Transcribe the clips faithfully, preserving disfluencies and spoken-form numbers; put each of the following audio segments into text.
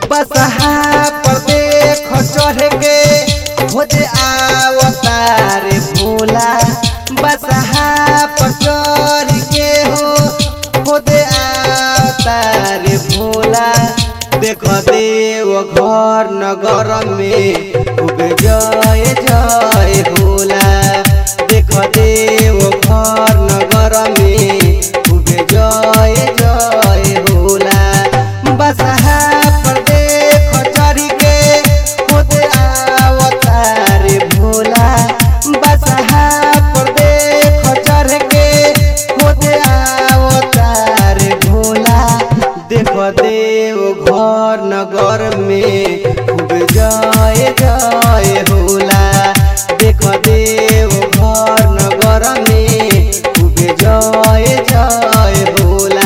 बसहा पर देख चढ़ के खोजे आवतार भोला बसहा पर चढ़ के हो खोजे आवतार भोला देख देव घर नगर में खूब जय जय भोला देख देव घर नगर में खूब जय जय भोला बसहा पर देख चढ़ के खुद आवतार भोला बसहा पर देख चढ़ के खुद आवतार भोला देख देव घर नगर में खूब जय जय भोला देख देव घर नगर में खूब जय जय भोला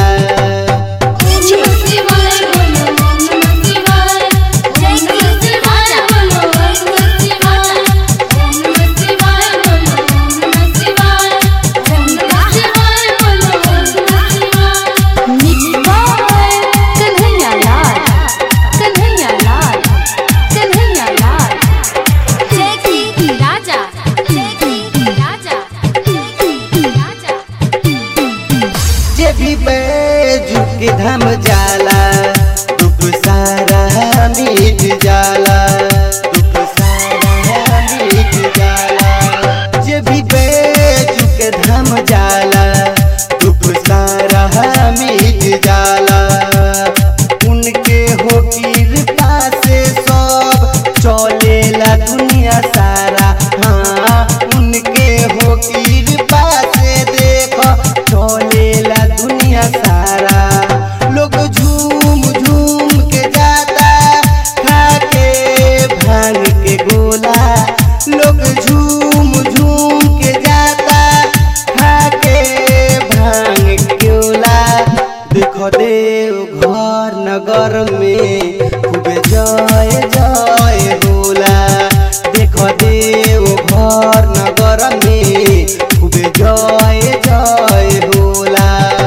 के धम जाला दुख सारा मिट जाला दुख सारा मिट जाला जे भी बेजू के धम जाला दुख सारा मिट जाला उनके हो कृपा से सब चलेला दुनिया सारा हाँ उनके हो कृपा से देखो चलेला दुनिया सारा लोग झूम झूम के जाता खा के भांग के गोला लोग झूम झूम के जाता खा के भांग के गोला देखो देव घर नगर में खूब जय जय भोला देखो देव घर नगर में खूब जय जय भोला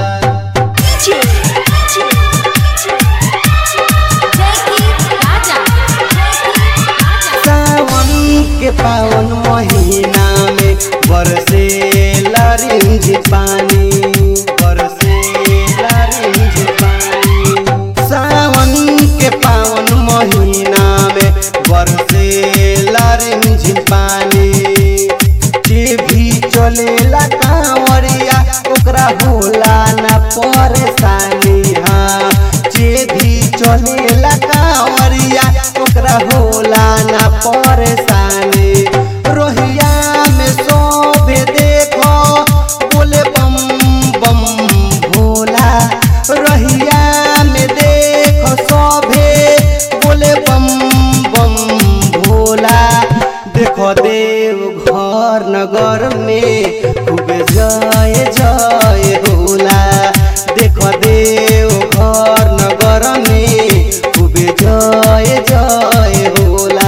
के पावन महीना में बरसे लारिंज पानी बरसे लारिंज पानी सावन के पावन महीना में बरसे लारिंज पानी जे भी चलेला कांवरिया ओकरा होला ना परेशानी हाँ जे भी चलेला कांवरिया ओकरा होला ना परेशानी रोहिया में सोभे देखो बोले बम बम भोला रोहिया में देखो सोभे बोले बम बम भोला देखो देव घर नगर में खूब जय जय भोला देखो देव घर नगर में खूब जय जय भोला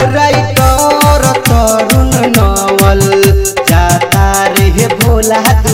भोला